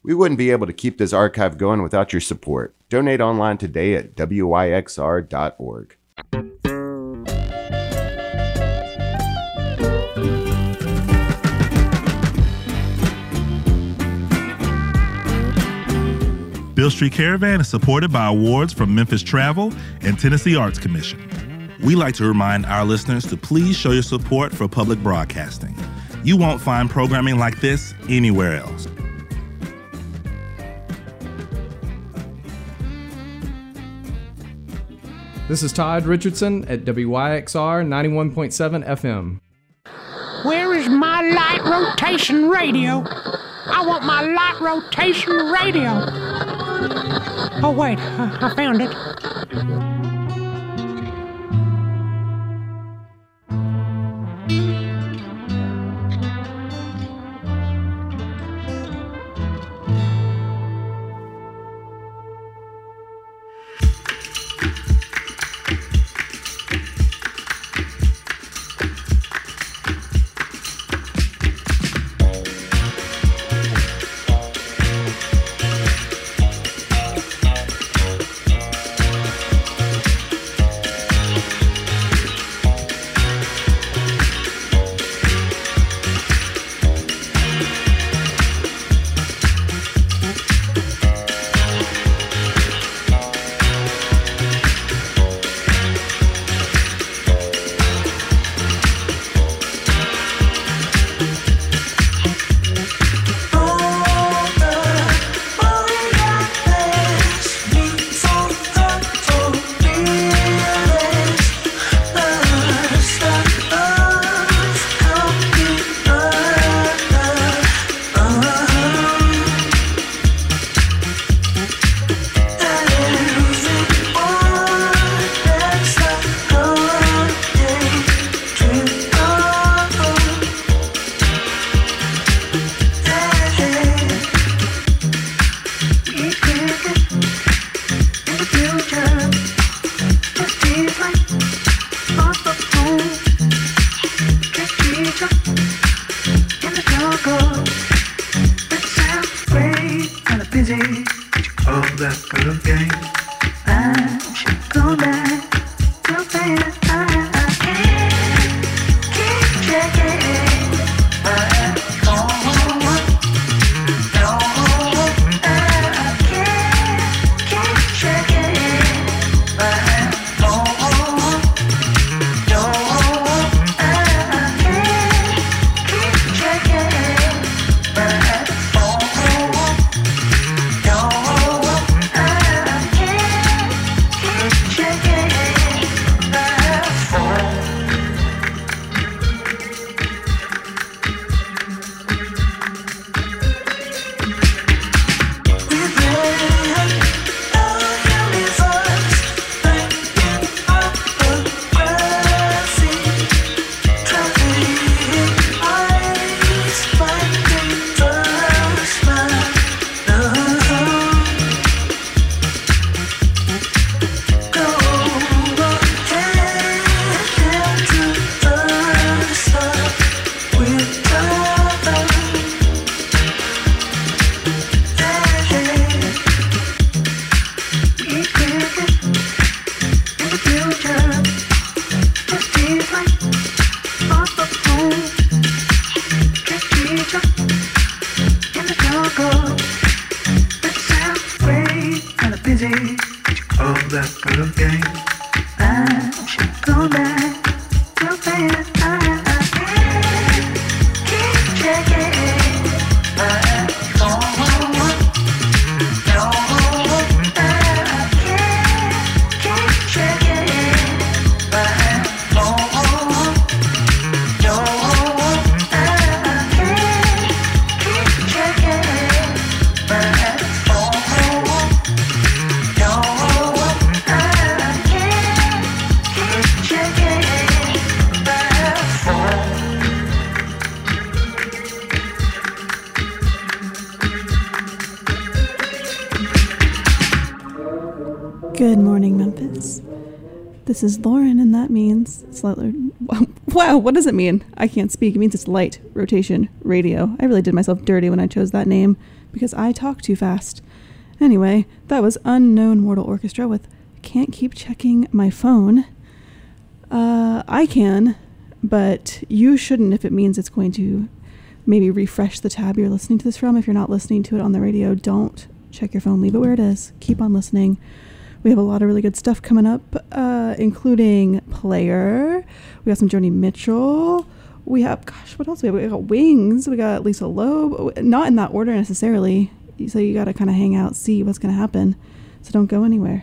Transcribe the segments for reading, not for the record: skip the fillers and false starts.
We wouldn't be able to keep this archive going without your support. Donate online today at wyxr.org. Beale Street Caravan is supported by awards from Memphis Travel and Tennessee Arts Commission. We like to remind our listeners to please show your support for public broadcasting. You won't find programming like this anywhere else. This is Todd Richardson at WYXR 91.7 FM. Where is my light rotation radio? I want my light rotation radio. Oh, wait, I found it. Good morning, Memphis. This is Lauren, and that means it's light. Wow, what does it mean? I can't speak. It means it's light rotation radio. I really did myself dirty when I chose that name because I talk too fast. Anyway, that was Unknown Mortal Orchestra with Can't Keep Checking My Phone. I can, but you shouldn't if it means it's going to maybe refresh the tab you're listening to this from. If you're not listening to it on the radio, don't check your phone. Leave it where it is. Keep on listening. We have a lot of really good stuff coming up, including Player. We got some Joni Mitchell. We have, what else? We got Wings. We got Lisa Loeb. Not in that order necessarily. So you got to kind of hang out, see what's going to happen. So don't go anywhere.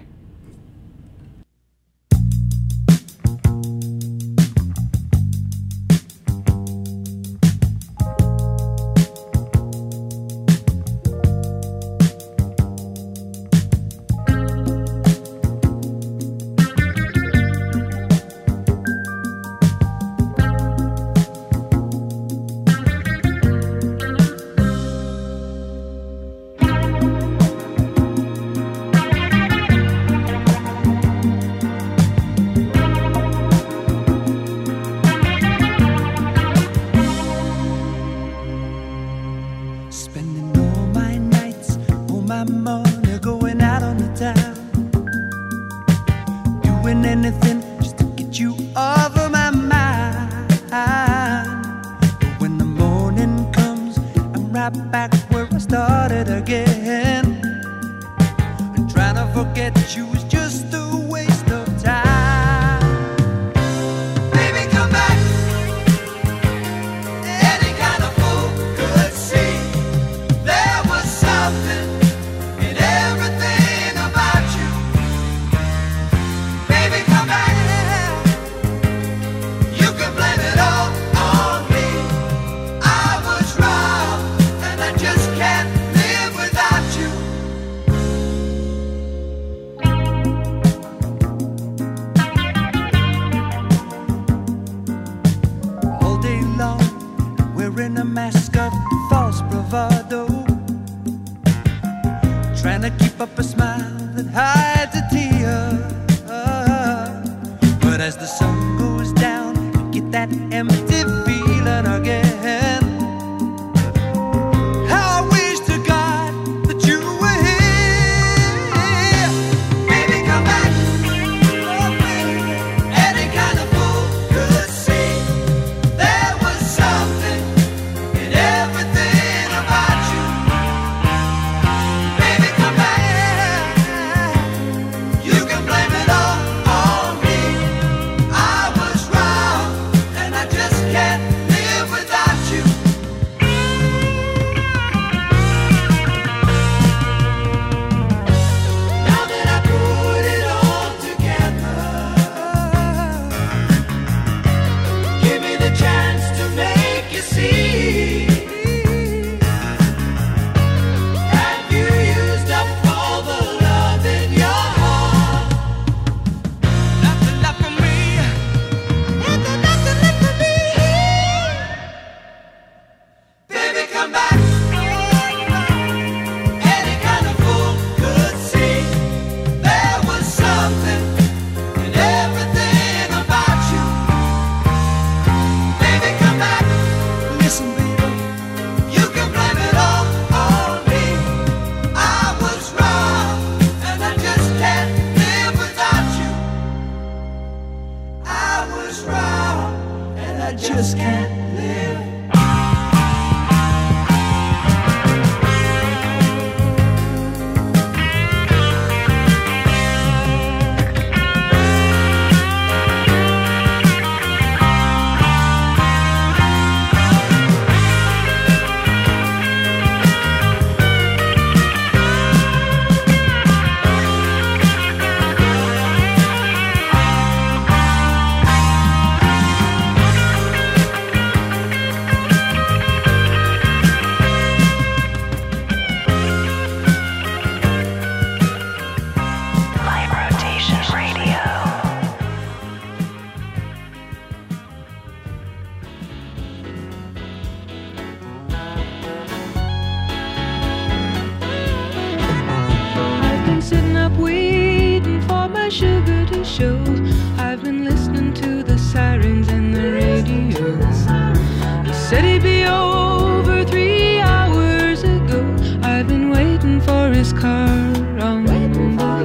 waiting for my sugar to show. I've been listening to the sirens and the radio. He said he'd be over 3 hours ago. I've been waiting for his car on the hill.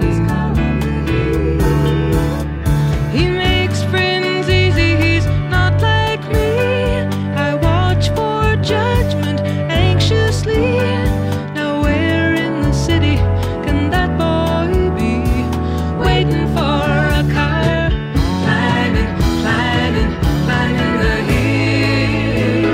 He makes friends easy, he's not like me. I watch for judgment anxiously. Now where in the city can that boy be? Waiting for a car, climbing, climbing, climbing the hill.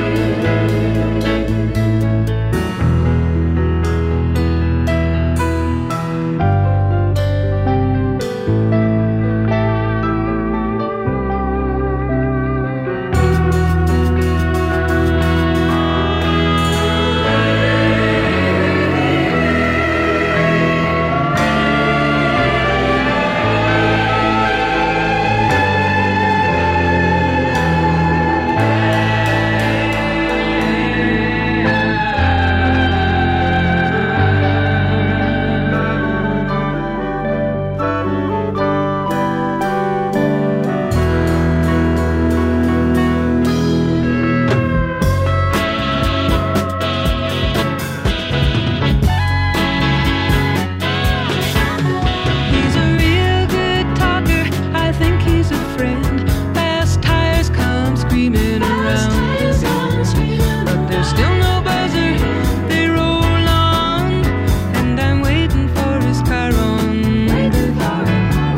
He's a real good talker, I think he's a friend. Fast tires come screaming around him, but there's still no buzzer, they roll on, and I'm waiting for his car on the hill.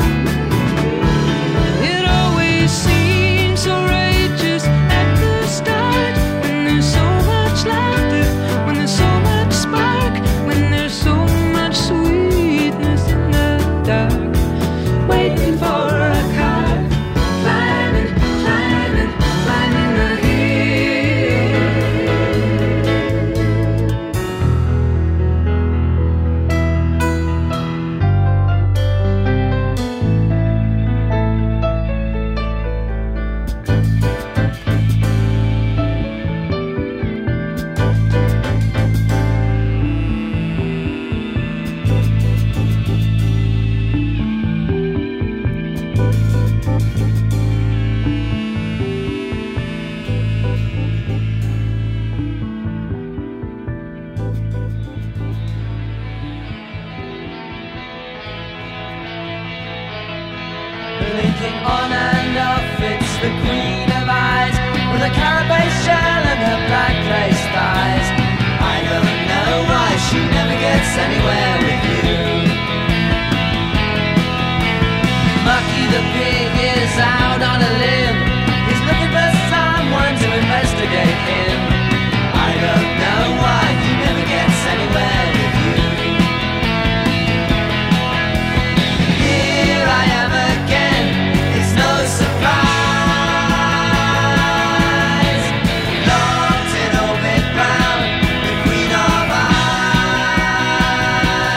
It always seems so righteous at the start, when there's so much laughter, when there's so much spark, when there's so much sweetness in the dark. Waiting for a car, climbing, climbing, climbing the hill. Blinking on and off, it's the queen of eyes, with a carapace shell and her black lace thighs. I don't know why she never gets anywhere with you. Mucky the pig is out on a limb, he's looking for someone to investigate him. I don't know why he never gets anywhere with you. Here I am again, it's no surprise. Locked in orbit round the queen of eyes.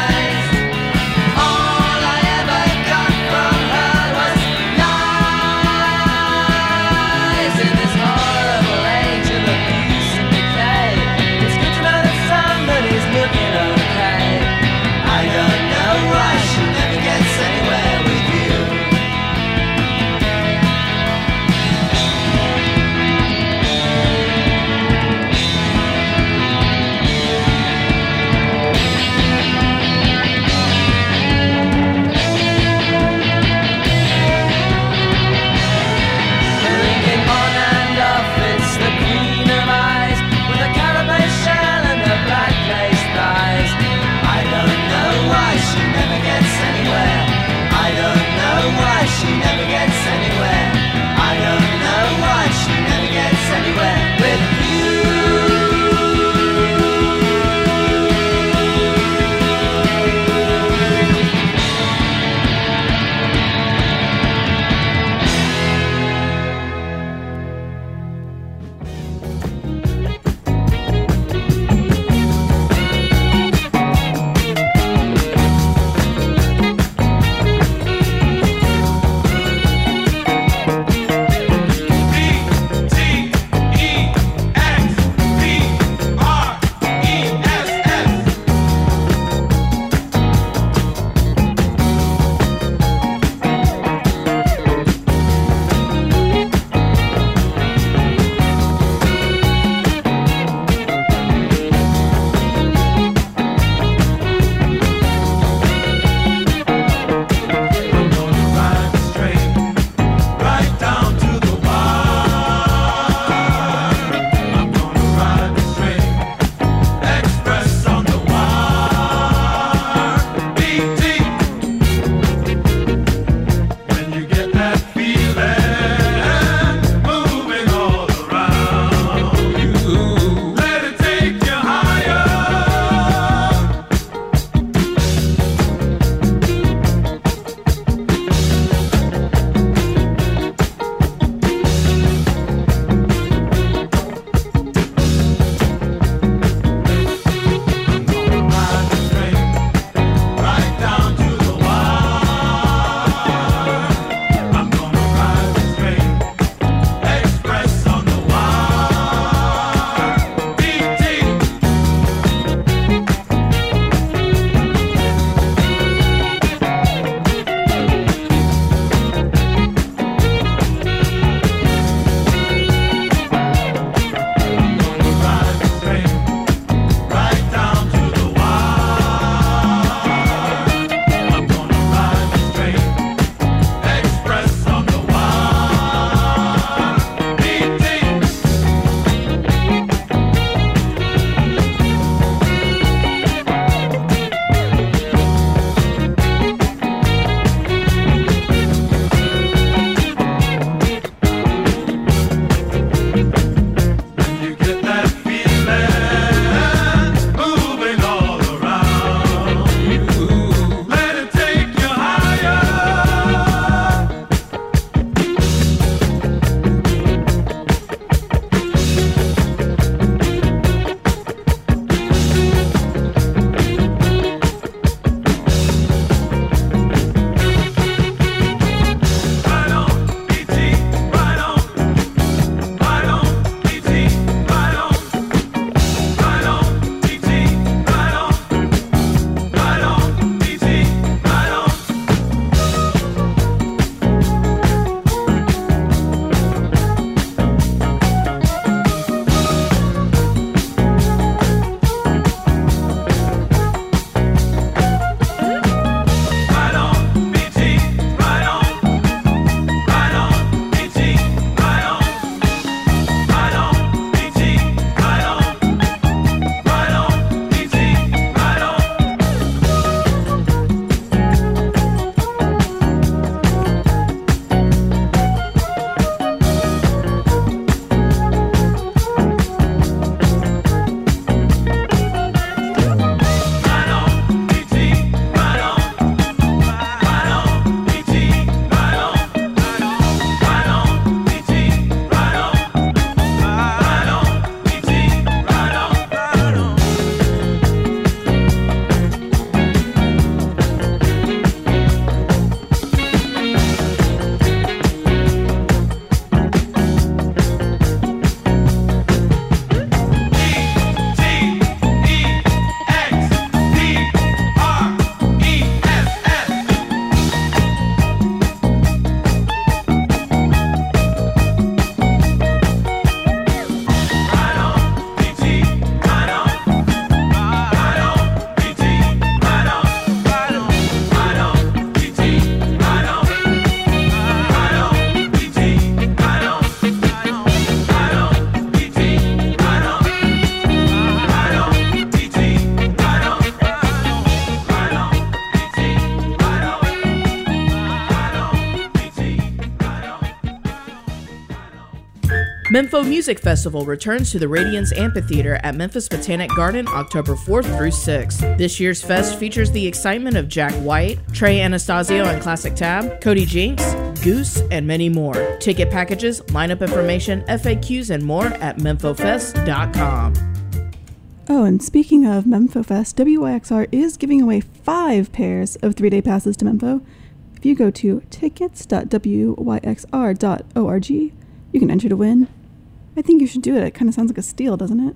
Mempho Music Festival returns to the Radiance Amphitheater at Memphis Botanic Garden October 4th through 6th. This year's fest features the excitement of Jack White, Trey Anastasio and Classic Tab, Cody Jinks, Goose, and many more. Ticket packages, lineup information, FAQs, and more at memphofest.com. Oh, and speaking of MemphoFest, WYXR is giving away 5 pairs of 3-day passes to Mempho. If you go to tickets.wyxr.org, you can enter to win. I think you should do it. It kind of sounds like a steal, doesn't it?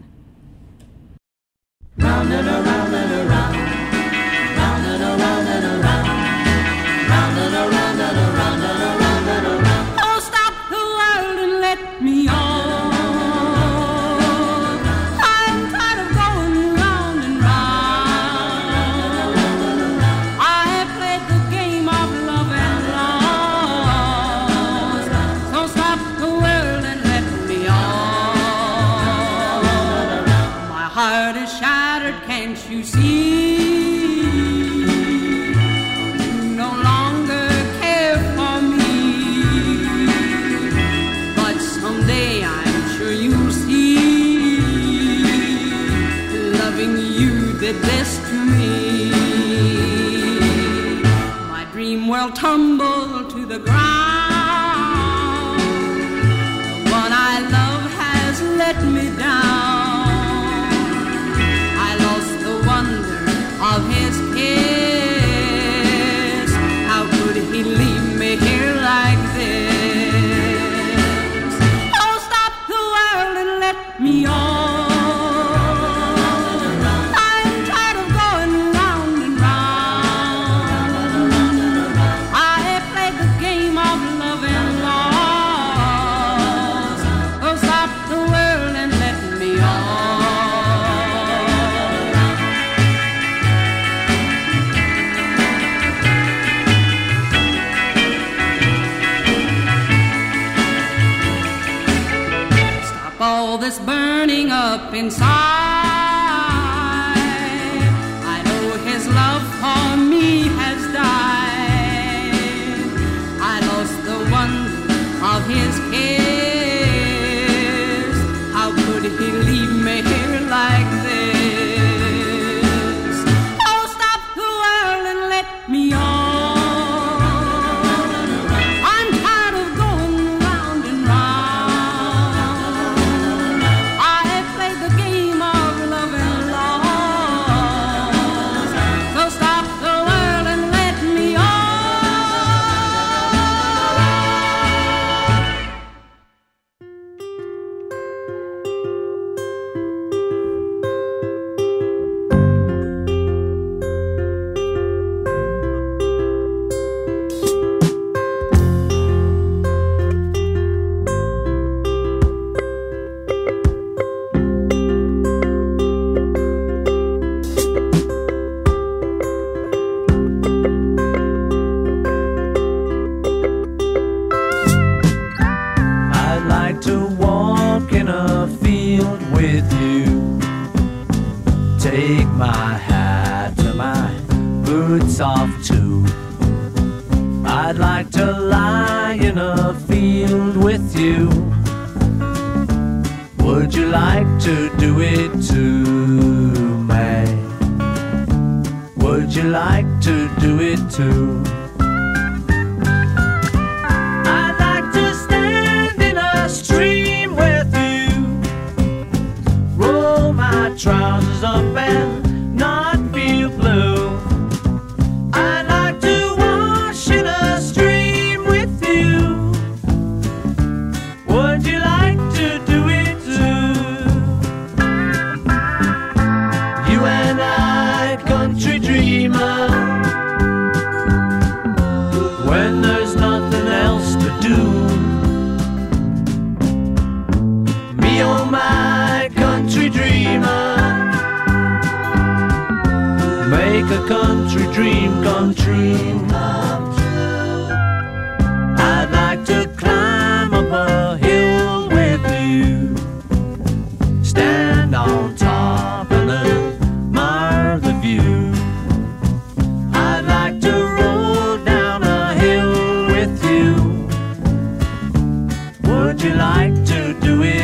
Round and around and around, round and around and around, round and around and around and around and around. Oh, stop the world and let me on. I'm tired of going round and round. I have played the game of love and loss. So stop the world and let me on. My heart is shattered, can't you see? You no longer care for me. But someday I'm sure you'll see. Loving you did this to me. My dream will tumble to the ground. The one I love has let me down. I lost the wonder of his kiss. How could he leave me here like this? Oh, stop the world and let me on. I'm tired of going round and round. I have played the game of love and loss. Oh, stop the world and let me on. Stop all this burning up inside. I know his love for me has died. I lost the wonder of his kiss. How could he leave me here like this? Oh, stop the world and let me on. I'm tired of going round and round. I have played the game of love and loss. So stop the world and let me on. I'd like to walk in a field with you. Take my hat to my boots off too. I'd like to lie in a field with you. Would you like to do it too, May? Would you like to do it too? I'd like to stand in a stream with you. Roll my trousers up and not feel blue. I'd like to wash in a stream with you. Would you like to do it too? You and I, country dreamer, when there's nothing else to do. Me, oh my country dreamer, make a country dream come true. I'd like to climb up a hill with you, stand on top and admire the view. I'd like to roll down a hill with you. Would you like to do it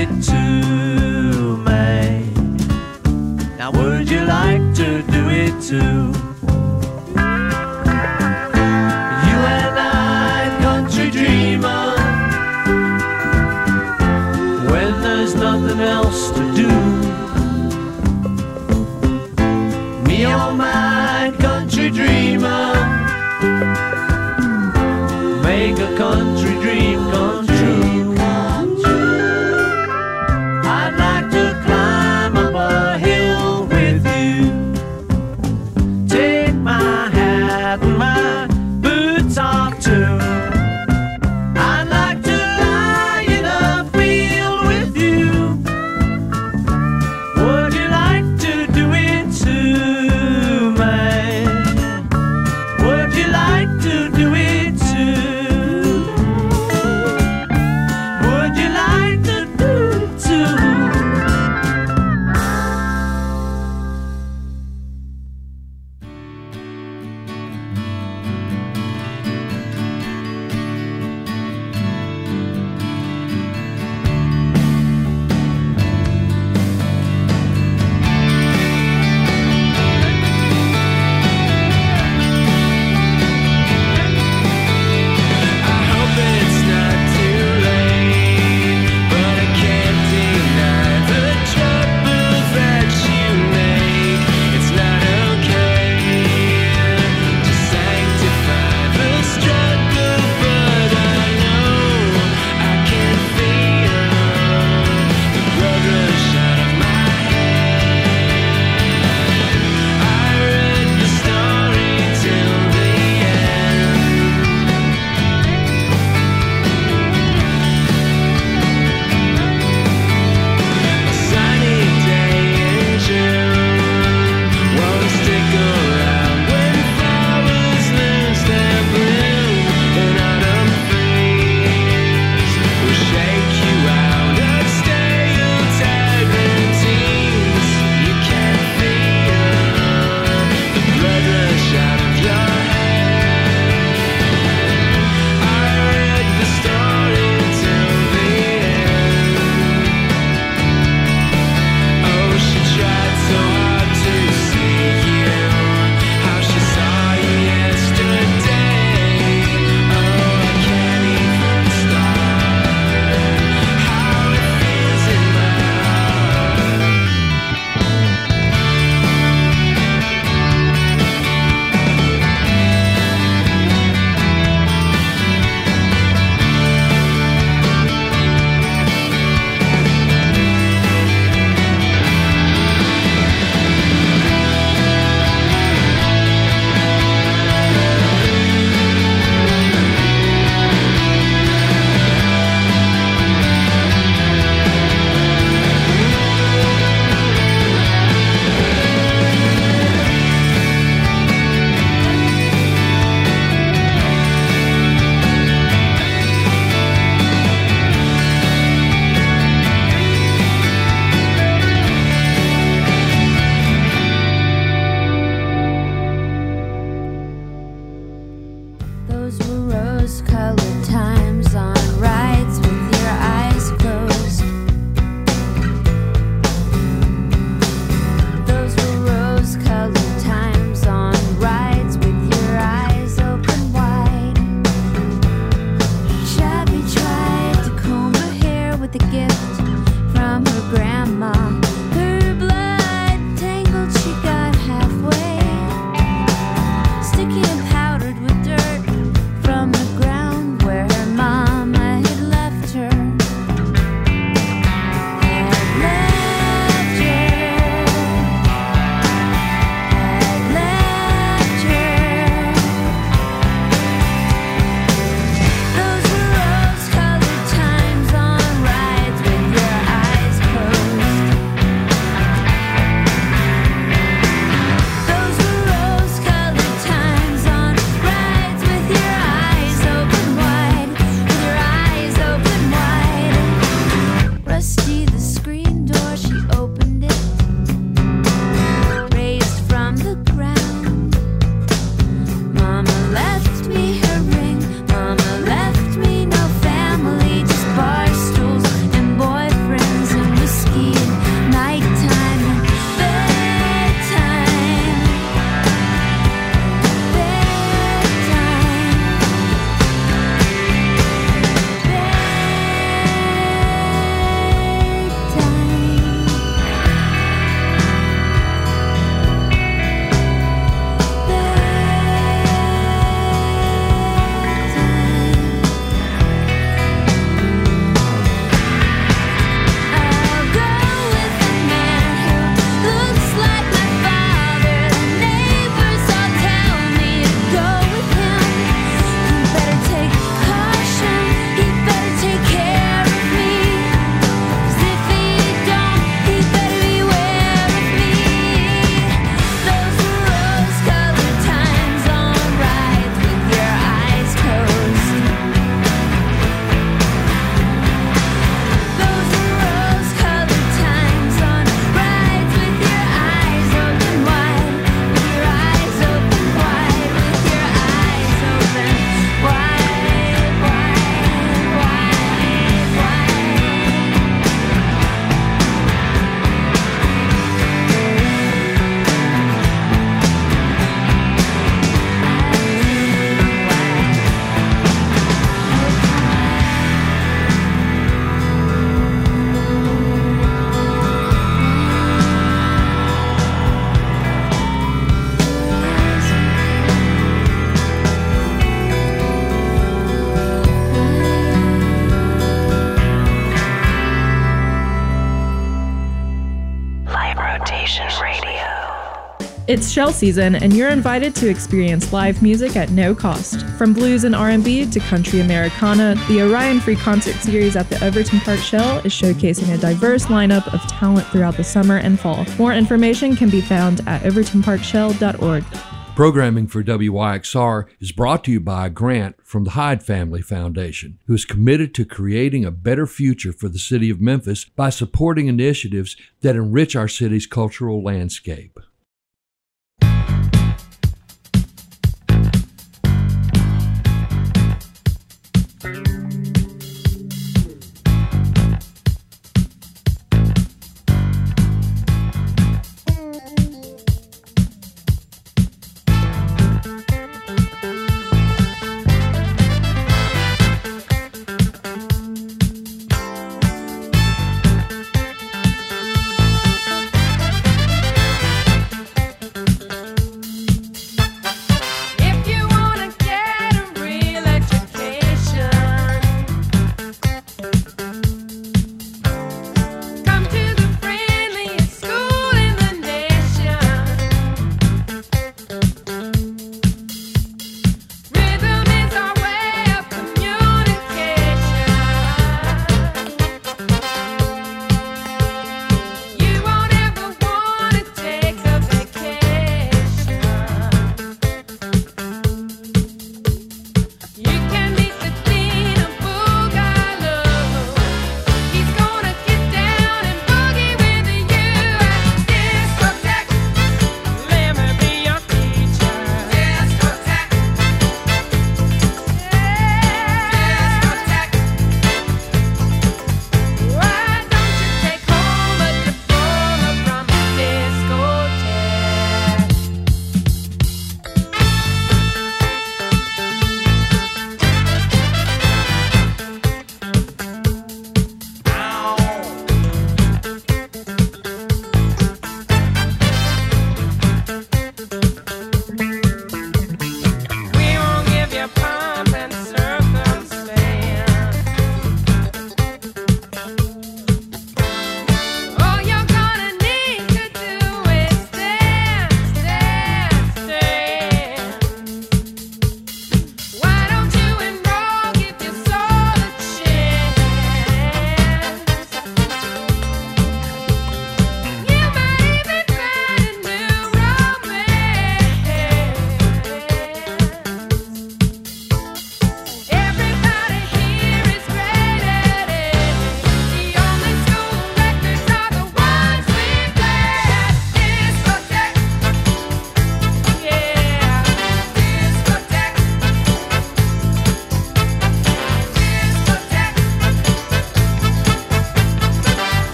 It's Shell season, and you're invited to experience live music at no cost. From blues and R&B to country Americana, the Orion Free Concert Series at the Overton Park Shell is showcasing a diverse lineup of talent throughout the summer and fall. More information can be found at overtonparkshell.org. Programming for WYXR is brought to you by a grant from the Hyde Family Foundation, who is committed to creating a better future for the city of Memphis by supporting initiatives that enrich our city's cultural landscape.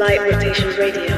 Light Rotation Radio.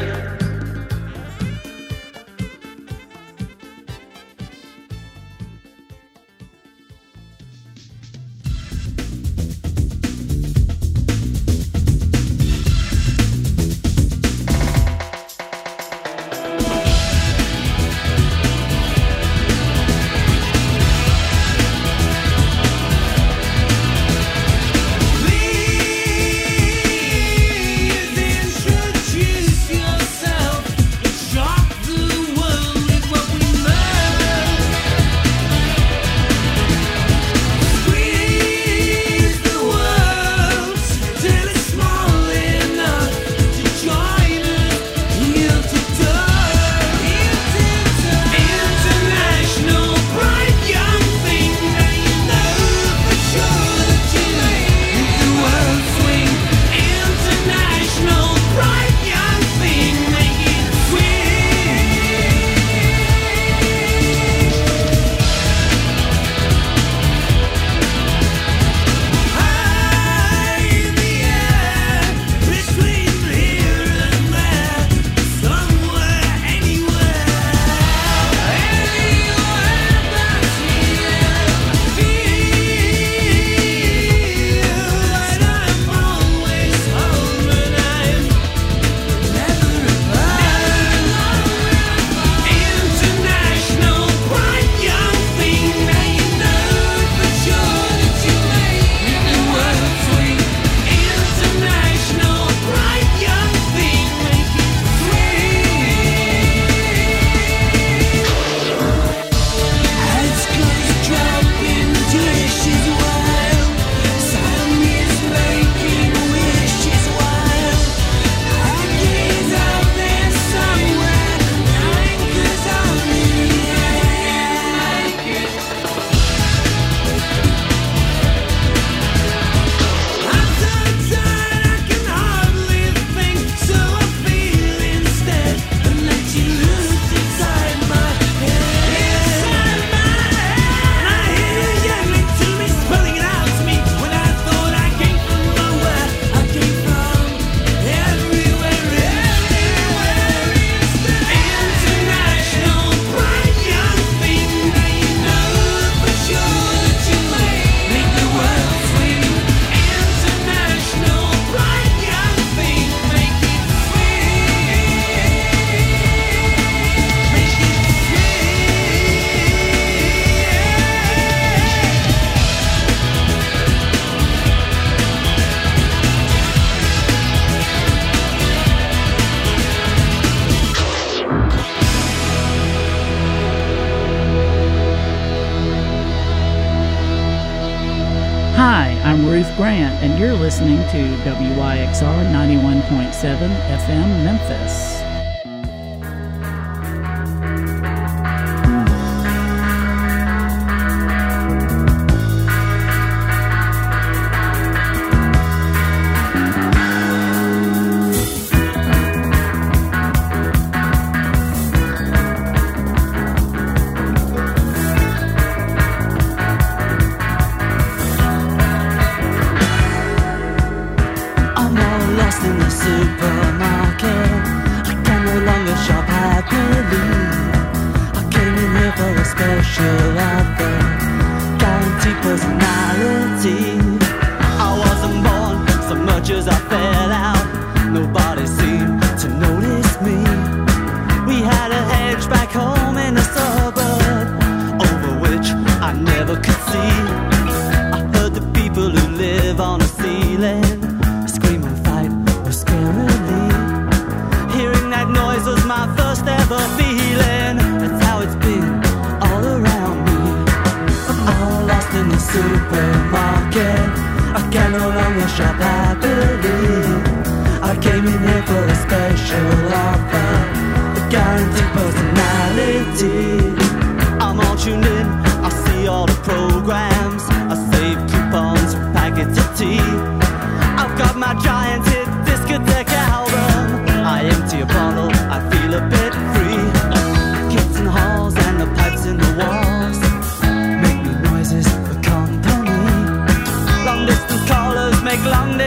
I'm Ruth Grant, and you're listening to WYXR 91.7 FM Memphis. Long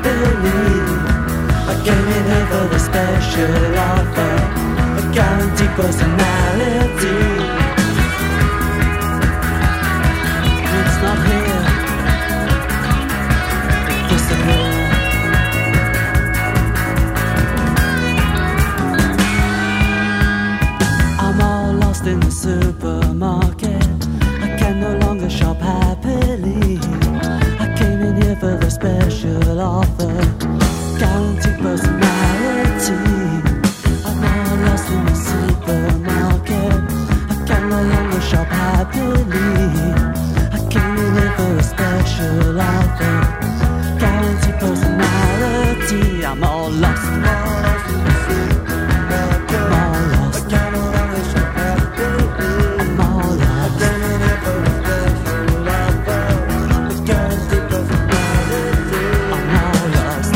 happily. I came in here for the special offer, a guaranteed personality. It's not here, disappear. I'm all lost in the supermarket. I can no longer shop happily. I came in here for the special offer, guaranteed personality. I'm all lost in the supermarket. I can no longer shop happily. I came in here for a special offer, guaranteed personality. I'm all lost. I'm all lost. I can no longer shop happily. I'm all lost. I came in here for a special offer, guaranteed personality. I'm all lost.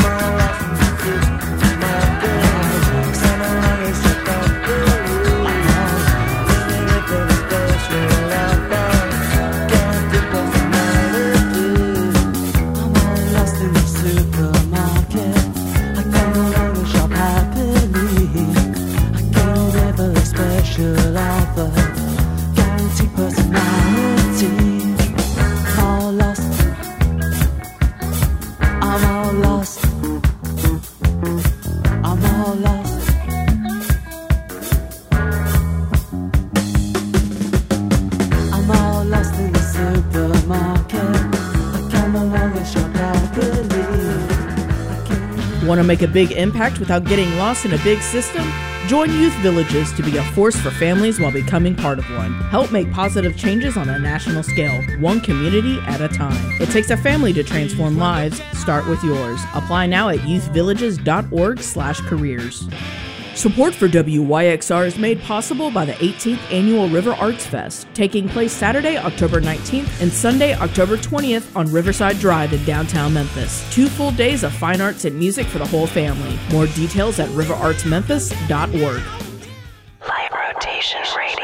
Want to make a big impact without getting lost in a big system? Join Youth Villages to be a force for families while becoming part of one. Help make positive changes on a national scale, one community at a time. It takes a family to transform lives. Start with yours. Apply now at youthvillages.org/careers. Support for WYXR is made possible by the 18th Annual River Arts Fest, taking place Saturday, October 19th and Sunday, October 20th on Riverside Drive in downtown Memphis. 2 full days of fine arts and music for the whole family. More details at riverartsmemphis.org. Light Rotation Radio.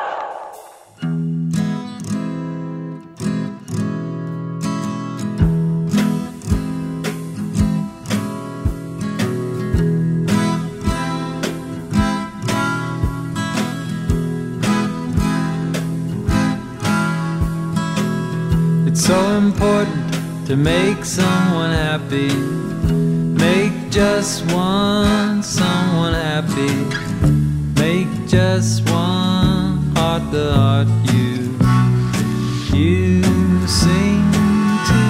It's so important to make someone happy. Make just one someone happy. Make just one heart the heart you sing to.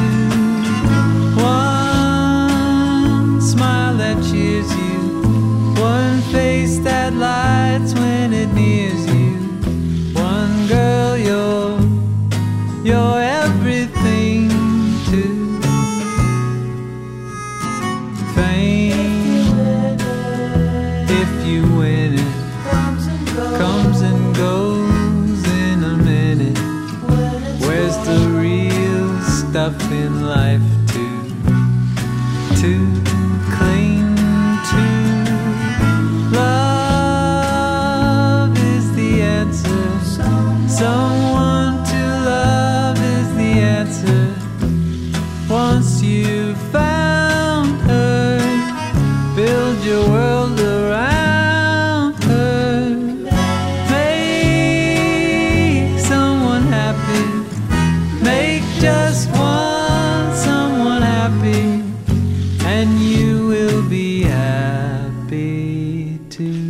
One smile that cheers you. One face that lights when it nears you. One girl you're everything to. Fame, if you win it, comes and goes in a minute. Where's the real stuff in life to cling to? Love is the answer. Someone to love is the answer. Once you've found her, build your world around her. Make someone happy. Make just one someone happy, and you will be happy too.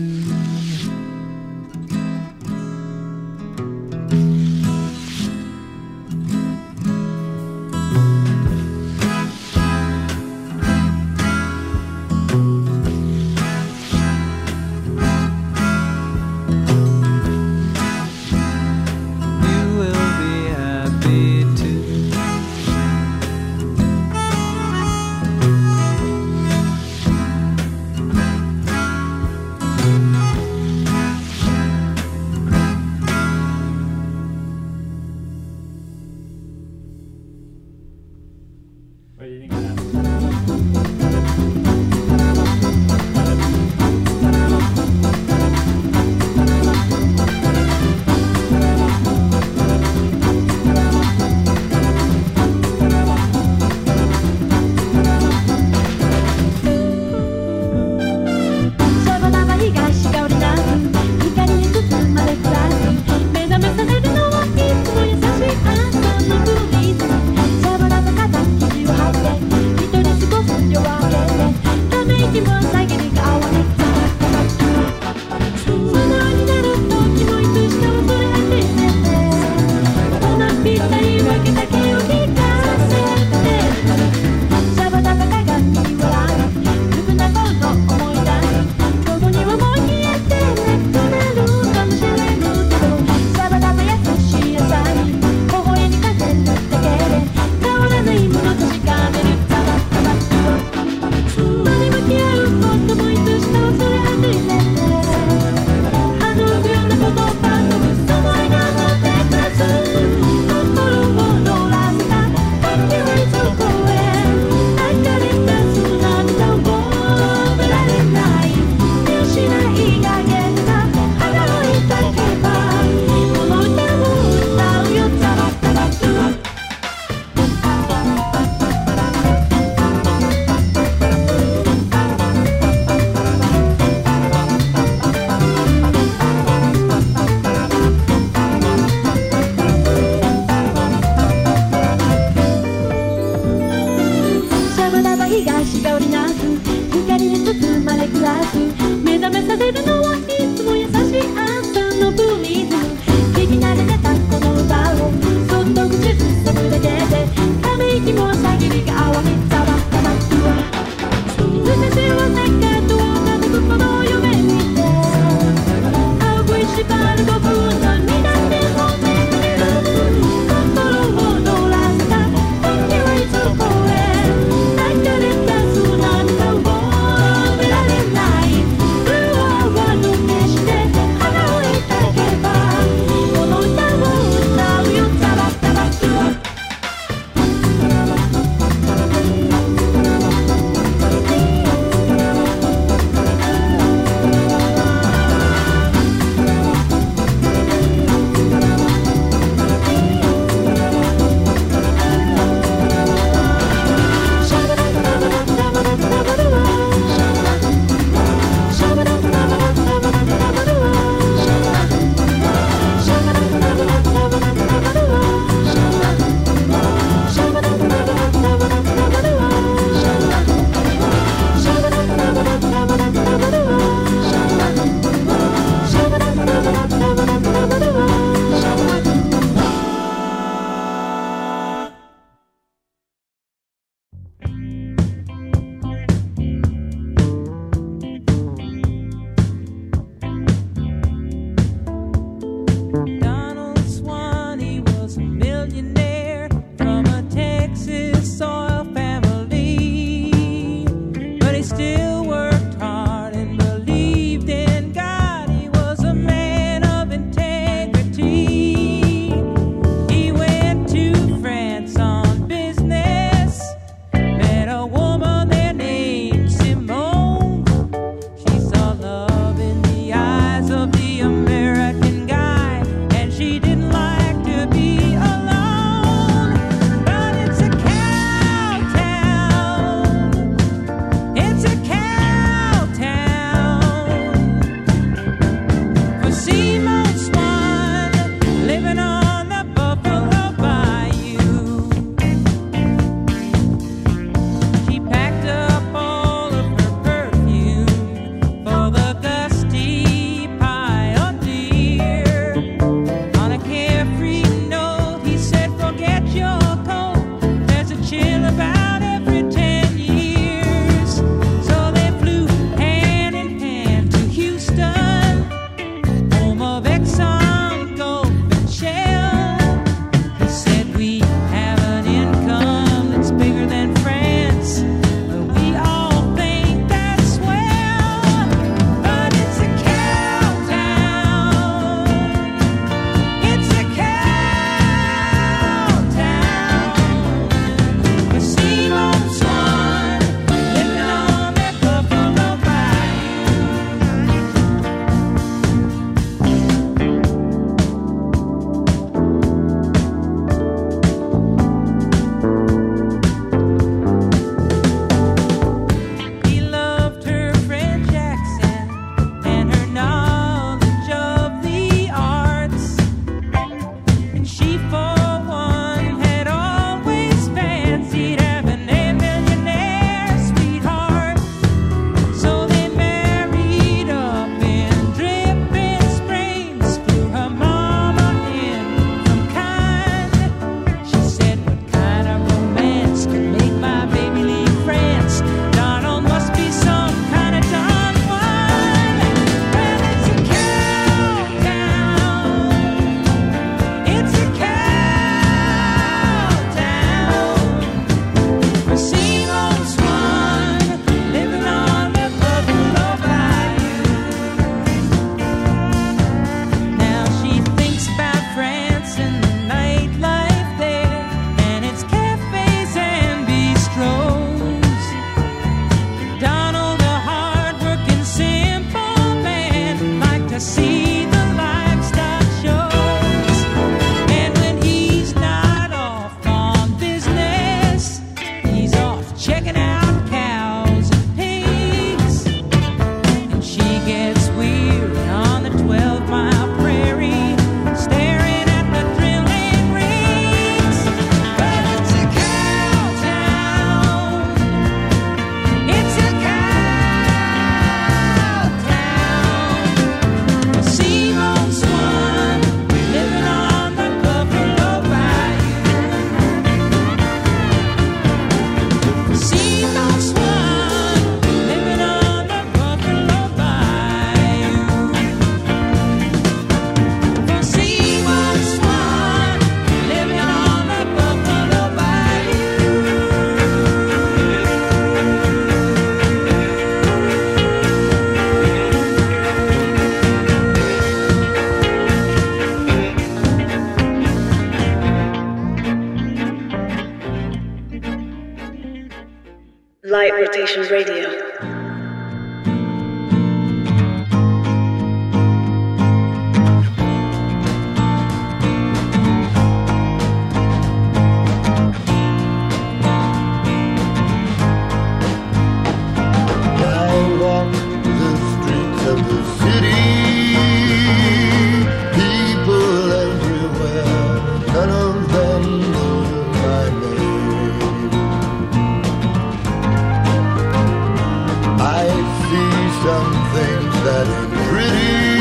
around things that ain't pretty.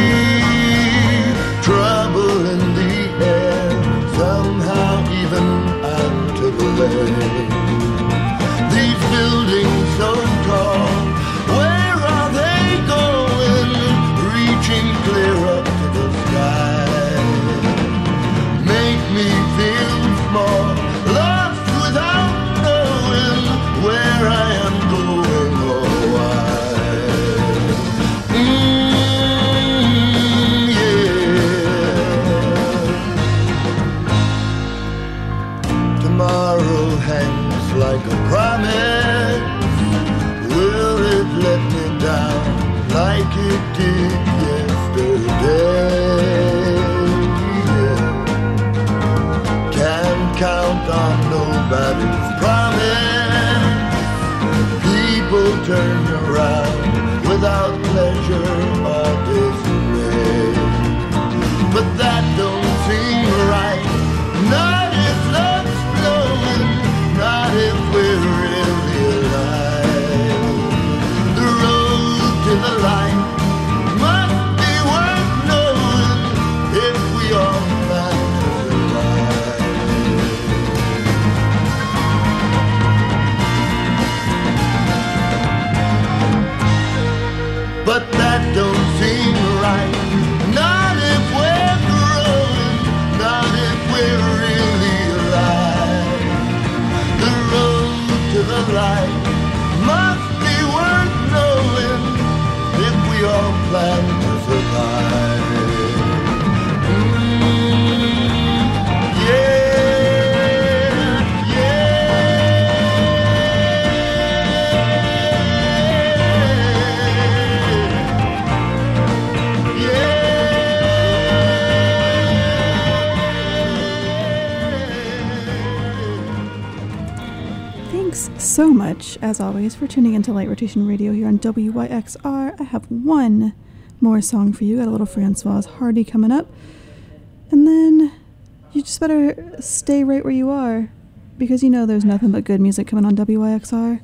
Trouble in the air, somehow even out to the land. These buildings so tall, where are they going? Reaching clear up to the sky. Make me feel small, lost without knowing where I am going or why. Yeah. Tomorrow hangs like a promise. Will it let me down like it did yesterday? Can't count on nobody's promise. People turn around without pleasure or dismay. But that don't seem right. Not if love's flowing, not if we're really alive. The road to the light must be worth knowing if we all plan to survive. But that don't seem right. Not if we're growing, not if we're really alive. The road to the light must be worth knowing if we all plan to survive. Thanks so much, as always, for tuning into Light Rotation Radio here on WYXR. I have one more song for you. Got a little Francoise Hardy coming up. And then you just better stay right where you are, because you know there's nothing but good music coming on WYXR.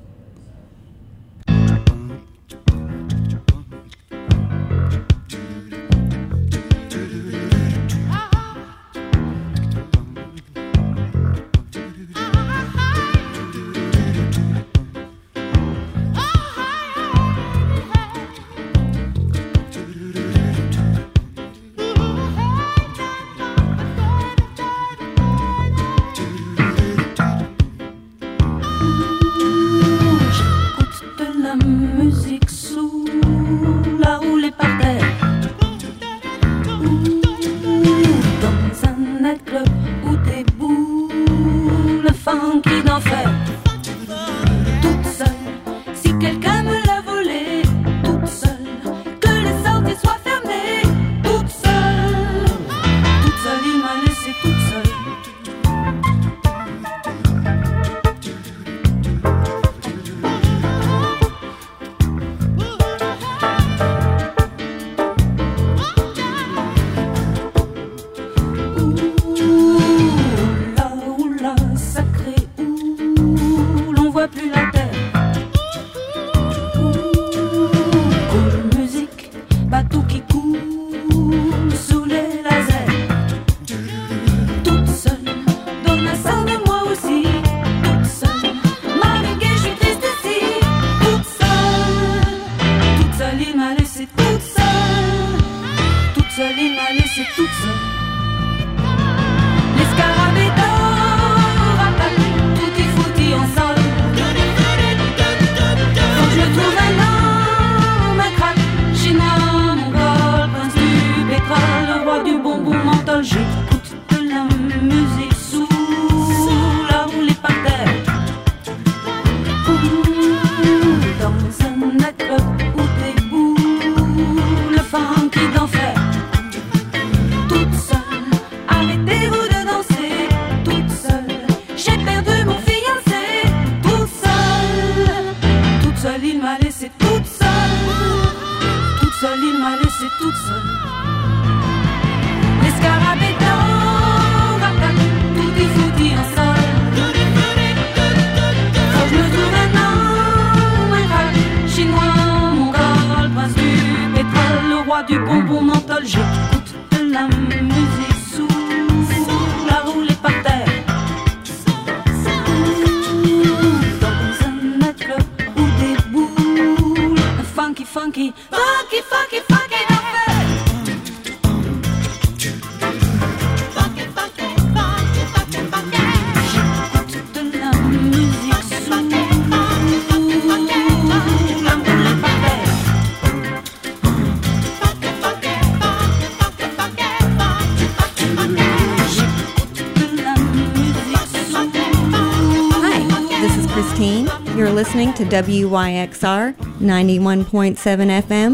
Chinois, mongol, prince du bois du bonbon menthol, j'écoute de la musique sous la roulée par terre. Dans un nightclub ou des boules, funky, funky, funky, funky, funky affaire. J'écoute de la musique sous la roulée par terre. Hi, this is Christine. You're listening to WYXR 91.7 FM,